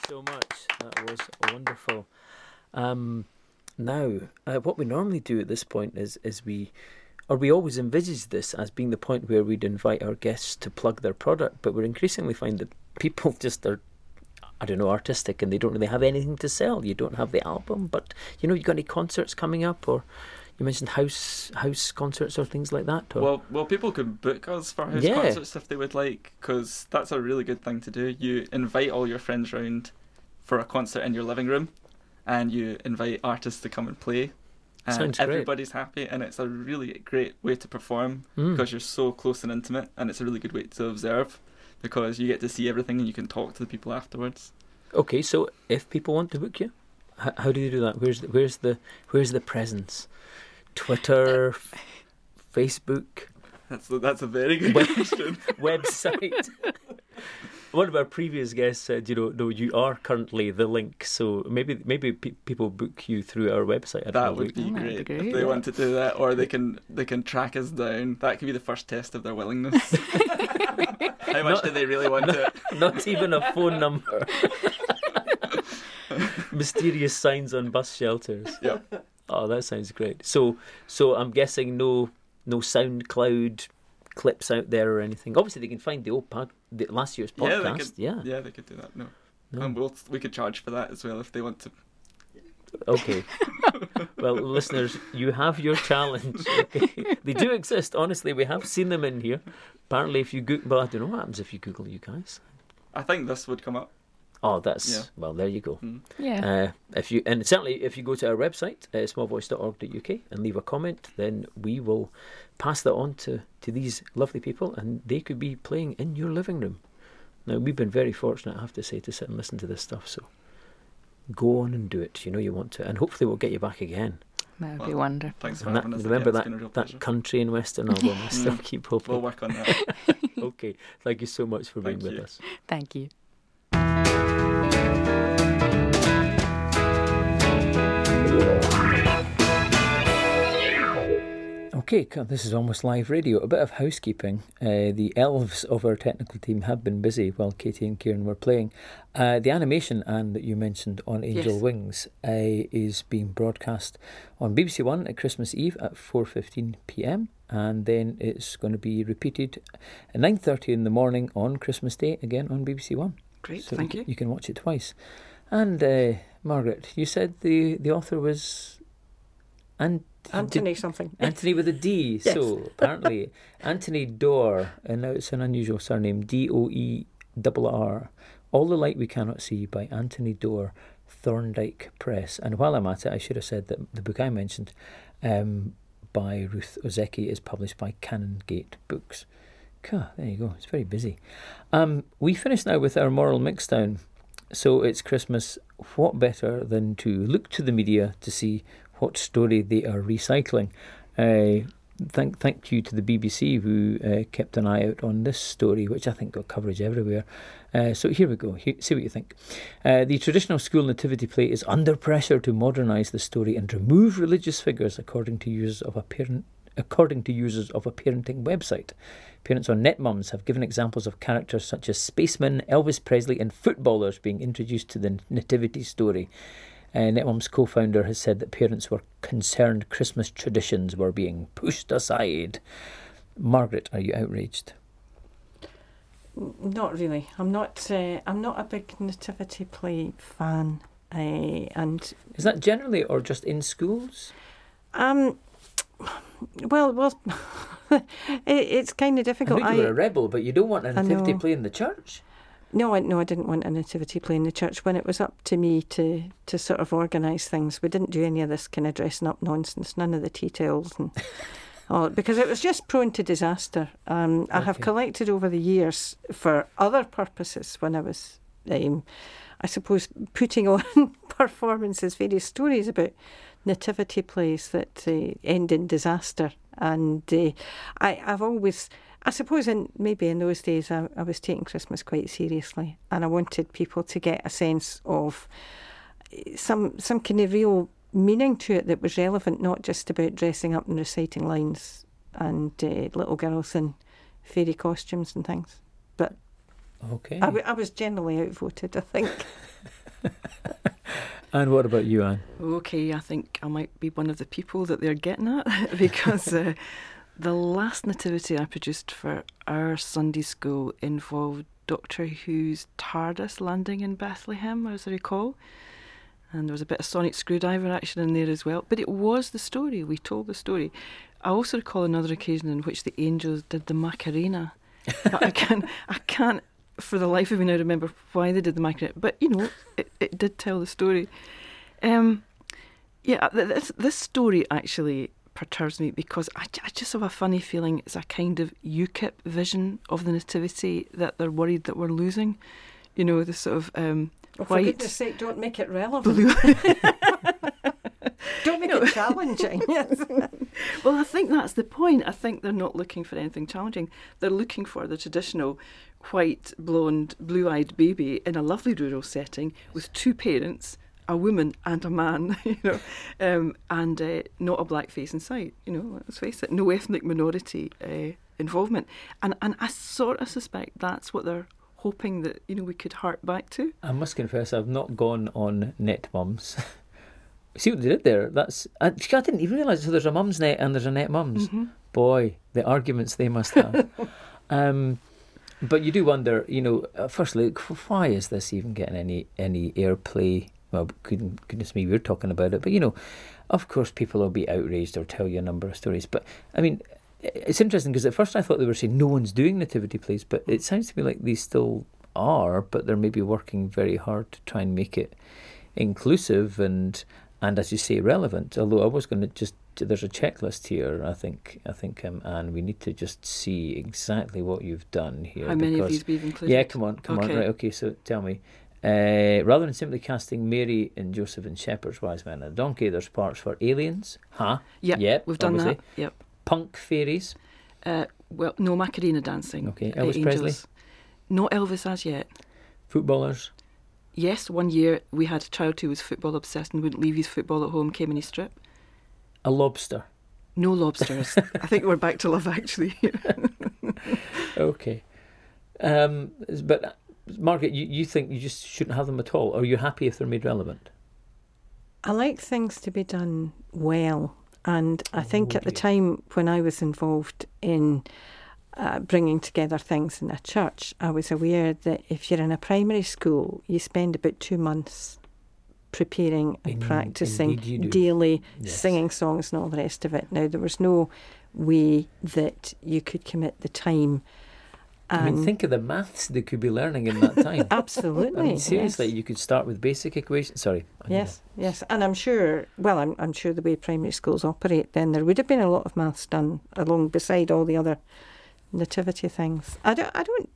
so much. That was wonderful. Um, now, uh, what we normally do at this point is is we, or we always envisage this as being the point where we'd invite our guests to plug their product, but we're increasingly find that people just are, I don't know, artistic, and they don't really have anything to sell. You don't have the album, but you know, you got any concerts coming up, or you mentioned house house concerts or things like that? Or? Well, well, people could book us for house Yeah. concerts if they would like, because that's a really good thing to do. You invite all your friends round for a concert in your living room, and you invite artists to come and play. And Sounds great. everybody's happy, and it's a really great way to perform Mm. because you're so close and intimate, and it's a really good way to observe because you get to see everything and you can talk to the people afterwards. Okay, so if people want to book you, how, how do you do that? Where's the, where's the where's the presence? Twitter, f- Facebook, That's that's a very good Web- question. website. One of our previous guests said, you know, no, you are currently the link, so maybe maybe pe- people book you through our website. I don't That know. would be Oh, that'd great, be if great, they yeah. want to do that, or they can they can track us down. That could be the first test of their willingness. How much Not- do they really want it? Not even a phone number. Mysterious signs on bus shelters. Yep. Oh, that sounds great. So, so I'm guessing no, no SoundCloud clips out there or anything. Obviously, they can find the old pod, the last year's Yeah, they podcast. could. Yeah. Yeah, they could do that. No, No. and we'll we could charge for that as well if they want to. Okay. Well, listeners, you have your challenge. Okay. They do exist. Honestly, we have seen them in here. Apparently, if you Google, well, I don't know what happens if you Google you guys. I think this would come up. Oh, that's Yeah. well. There you go. Mm. Yeah. Uh, if you and certainly if you go to our website, uh, small voice dot org dot U K, and leave a comment, then we will pass that on to, to these lovely people, and they could be playing in your living room. Now, we've been very fortunate, I have to say, to sit and listen to this stuff. So go on and do it. You know you want to, and hopefully we'll get you back again. That would be Well, wonderful. Thanks for And that, having us. remember again. that It's been a real that pleasure. country and western album. I still Mm. keep hoping. We'll work on that. Okay, thank you so much for being Thank with you. us. Thank you. Okay, God, this is almost live radio. A bit of housekeeping. Uh, the elves of our technical team have been busy while Katie and Kieran were playing. Uh, the animation, Anne, that you mentioned on Angel Yes. Wings uh, is being broadcast on B B C One at Christmas Eve at four fifteen p.m. and then it's going to be repeated at nine thirty in the morning on Christmas Day, again on B B C One. Great, So thank you. you. You can watch it twice. And uh, Margaret, you said the, the author was... And Anthony something. Anthony with a D. Yes. So apparently Anthony Doerr, and now it's an unusual surname, D O E R R. All the Light We Cannot See by Anthony Doerr, Thorndike Press. And while I'm at it, I should have said that the book I mentioned um, by Ruth Ozeki is published by Canongate Books. God, there you go. It's very busy. Um, we finish now with our moral mixdown. So it's Christmas. What better than to look to the media to see what story they are recycling? Uh, thank thank you to the B B C who uh, kept an eye out on this story, which I think got coverage everywhere. Uh, so here we go. Here, see what you think. Uh, the traditional school nativity play is under pressure to modernise the story and remove religious figures, according to users of a parent. According to users of a parenting website. Parents on NetMums have given examples of characters such as spacemen, Elvis Presley and footballers being introduced to the nativity story. Uh, NetMums co-founder has said that parents were concerned Christmas traditions were being pushed aside. Margaret, are you outraged? N- Not really. I'm not. Uh, I'm not a big nativity play fan. Uh, and Is that generally or just in schools? um, well, well, it, it's kind of I difficult. know you were a rebel, but you don't want a I nativity know. play in the church. No, I, no, I didn't want a nativity play in the church. When it was up to me to, to sort of organise things, we didn't do any of this kind of dressing up nonsense, none of the tea towels and all, because it was just prone to disaster. Um, I have Okay. collected over the years for other purposes when I was, um, I suppose, putting on performances, various stories about nativity plays that uh, end in disaster. And uh, I, I've always... I suppose in maybe in those days I, I was taking Christmas quite seriously, and I wanted people to get a sense of some some kind of real meaning to it that was relevant, not just about dressing up and reciting lines and uh, little girls in fairy costumes and things. But Okay. I, w- I was generally outvoted, I think. And what about you, Anne? Okay, I think I might be one of the people that they're getting at because uh, the last nativity I produced for our Sunday school involved Doctor Who's TARDIS landing in Bethlehem, as I recall. And there was a bit of sonic screwdriver action in there as well. But it was the story. We told the story. I also recall another occasion in which the angels did the Macarena. But I can't, I can't for the life of me now remember why they did the Macarena. But, you know, it, it did tell the story. Um, yeah, this, this story actually perturbs me because I, I just have a funny feeling it's a kind of UKIP vision of the nativity that they're worried that we're losing. You know, the sort of um, well, white... For goodness sake, don't make it relevant. Blue. Don't make it challenging. Well, I think that's the point. I think they're not looking for anything challenging. They're looking for the traditional white, blonde, blue-eyed baby in a lovely rural setting with two parents, a woman and a man, you know, um, and uh, not a black face in sight. You know, let's face it, no ethnic minority uh, involvement. And and I sort of suspect that's what they're hoping that, you know, we could hark back to. I must confess, I've not gone on Net Mums. See what they did there? That's I, I didn't even realise. So there's a Mums Net and there's a Net Mums. Mm-hmm. Boy, the arguments they must have. um, but you do wonder, you know, uh, firstly, why is this even getting any any airplay? Well, goodness me, we're talking about it. But, you know, of course people will be outraged or tell you a number of stories. But, I mean, it's interesting because at first I thought they were saying no one's doing nativity plays, but it sounds to me like they still are, but they're maybe working very hard to try and make it inclusive and, and as you say, relevant. Although I was going to just, there's a checklist here, I think, I think, um, Anne, we need to just see exactly what you've done here. How many because, of these we've included? Yeah, come on, come okay. on, right, okay, so tell me. Uh, rather than simply casting Mary and Joseph and shepherds, wise men and a donkey, there's parts for aliens. Huh? Yep, yep we've done obviously. that. Yep. Punk fairies. Uh, well, no Macarena dancing. Okay. Uh, Elvis angels. Presley. No Elvis as yet. Footballers. Yes, one year we had a child who was football obsessed and wouldn't leave his football at home, came in his strip. A lobster. No lobsters. I think we're back to Love Actually. Okay. Um, but Margaret, you, you think you just shouldn't have them at all? Or are you happy if they're made relevant? I like things to be done well. And I think Oh, at the dear. time when I was involved in uh, bringing together things in a church, I was aware that if you're in a primary school, you spend about two months preparing and In- practising indeed you do. daily, Yes. singing songs and all the rest of it. Now, there was no way that you could commit the time. I mean, and- think of the maths they could be learning in that time. Absolutely. I mean, seriously, yes. you could start with basic equations. Sorry. I know. Yes, yes, and I'm sure. Well, I'm I'm sure the way primary schools operate, then there would have been a lot of maths done along beside all the other nativity things. I don't. I don't.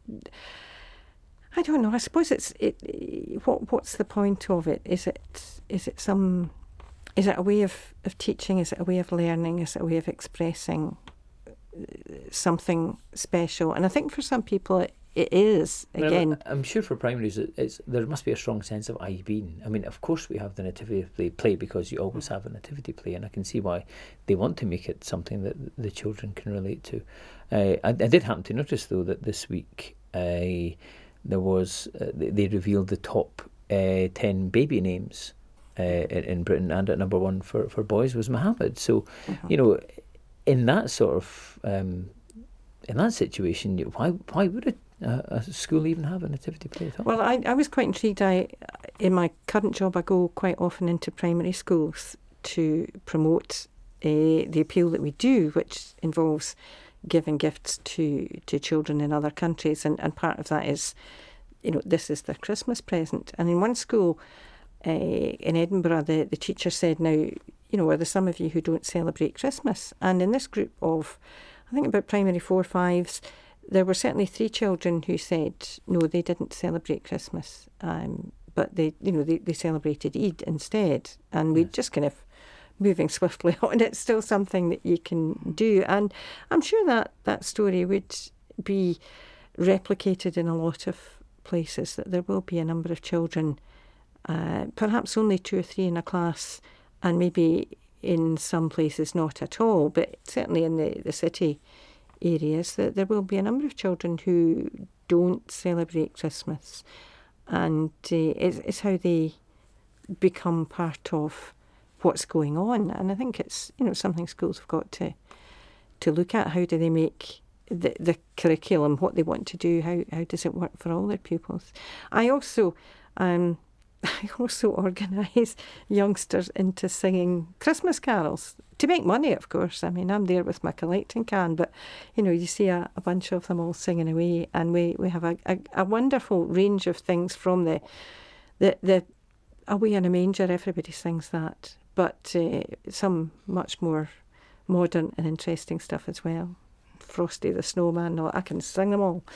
I don't know. I suppose it's it. What What's the point of it? Is it is it some? Is it a way of, of teaching? Is it a way of learning? Is it a way of expressing something special? And I think for some people it, it is. Well, Again, I'm sure for primaries, it- it's there must be a strong sense of I being. I mean, of course we have the nativity play, play because you always have a nativity play, and I can see why they want to make it something that the children can relate to. Uh, I, I did happen to notice though that this week uh, there was uh, they, they revealed the top uh, ten baby names uh, in, in Britain, and at number one for, for boys was Mohammed. So, you know, in that sort of um, in that situation, you- why why would a, a, a school even have a nativity play at all? Well, I, I was quite intrigued. I, in my current job, I go quite often into primary schools to promote uh, the appeal that we do, which involves giving gifts to, to children in other countries. And, and part of that is, you know, this is their Christmas present. And in one school uh, in Edinburgh, the, the teacher said, now, you know, are there some of you who don't celebrate Christmas? And in this group of, I think about primary four, fives, there were certainly three children who said, no, they didn't celebrate Christmas, um, but they, you know, they, they celebrated Eid instead. And we Yes. just kind of moving swiftly on. It's still something that you can do. And I'm sure that that story would be replicated in a lot of places, that there will be a number of children, uh, perhaps only two or three in a class, and maybe in some places not at all, but certainly in the, the city areas, that there will be a number of children who don't celebrate Christmas. and uh, it's, it's how they become part of what's going on. And I think it's, you know, something schools have got to to look at. How do they make the, the curriculum what they want to do? How how does it work for all their pupils? I also um, I also organise youngsters into singing Christmas carols to make money, of course. I mean, I'm there with my collecting can, but, you know, you see a, a bunch of them all singing away, and we, we have a, a, a wonderful range of things from the, the, the Away in a Manger, everybody sings that, but uh, some much more modern and interesting stuff as well. Frosty the Snowman, no, I can sing them all.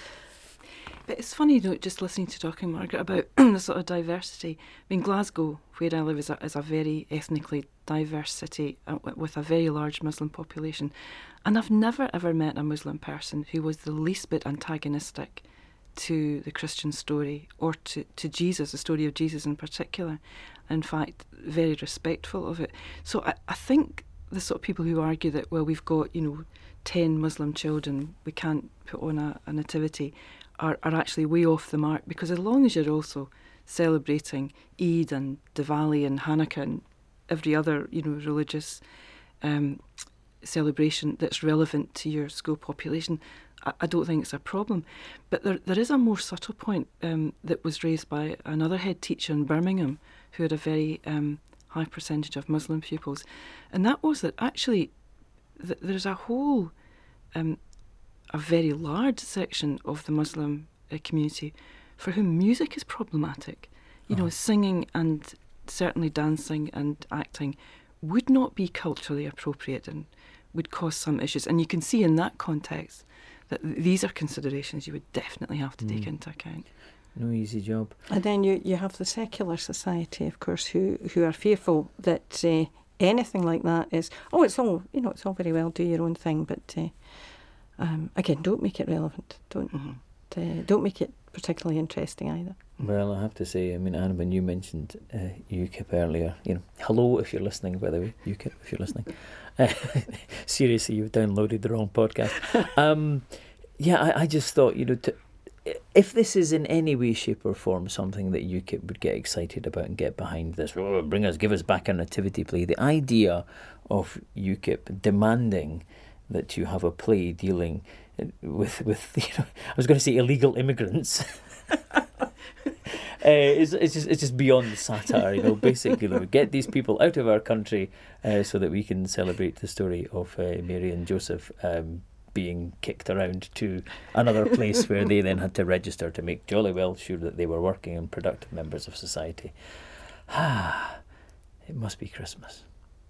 But it's funny, though, just listening to talking, Margaret, about the sort of diversity. I mean, Glasgow, where I live, is a, is a very ethnically diverse city uh, with a very large Muslim population. And I've never, ever met a Muslim person who was the least bit antagonistic to the Christian story or to, to Jesus, the story of Jesus in particular. In fact, very respectful of it. So I, I think the sort of people who argue that, well, we've got, you know, ten Muslim children, we can't put on a, a nativity, Are, are actually way off the mark, because as long as you're also celebrating Eid and Diwali and Hanukkah and every other, you know, religious um, celebration that's relevant to your school population, I, I don't think it's a problem. But there there is a more subtle point um, that was raised by another head teacher in Birmingham who had a very um, high percentage of Muslim pupils, and that was that actually th- there's a whole um, a very large section of the Muslim uh, community for whom music is problematic. You know, singing and certainly dancing and acting would not be culturally appropriate and would cause some issues. And you can see in that context that th- these are considerations you would definitely have to mm. take into account. No easy job. And then you, you have the secular society, of course, who, who are fearful that uh, anything like that is, oh, it's all, you know, it's all very well, do your own thing, but uh, um, again, don't make it relevant. Don't mm-hmm. uh, don't make it particularly interesting either. Well, I have to say, I mean, Anne, when you mentioned uh, U KIP earlier, you know, hello if you're listening, by the way, U KIP if you're listening. Uh, seriously, you've downloaded the wrong podcast. Um, yeah, I, I just thought, you know, to, if this is in any way, shape or form something that U KIP would get excited about and get behind this, oh, bring us, give us back our nativity play, the idea of U KIP demanding that you have a play dealing with, with you know, I was going to say illegal immigrants. uh, it's, it's just it's just beyond satire, you know. Basically, you know, get these people out of our country uh, so that we can celebrate the story of uh, Mary and Joseph um, being kicked around to another place where they then had to register to make jolly well sure that they were working and productive members of society. Ah, it must be Christmas.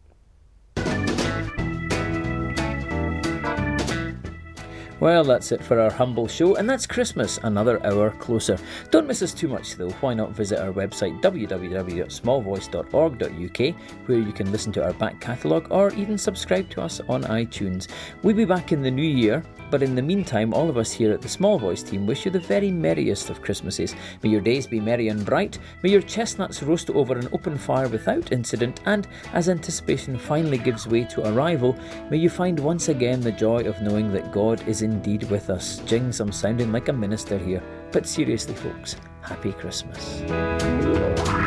Well, that's it for our humble show, and that's Christmas, another hour closer. Don't miss us too much though. Why not visit our website w w w dot small voice dot org dot u k, where you can listen to our back catalogue or even subscribe to us on iTunes. We'll be back in the new year, but in the meantime, all of us here at the Small Voice team wish you the very merriest of Christmases. May your days be merry and bright, may your chestnuts roast over an open fire without incident, and as anticipation finally gives way to arrival, may you find once again the joy of knowing that God is indeed with us. Jings, I'm sounding like a minister here, but seriously folks, happy Christmas.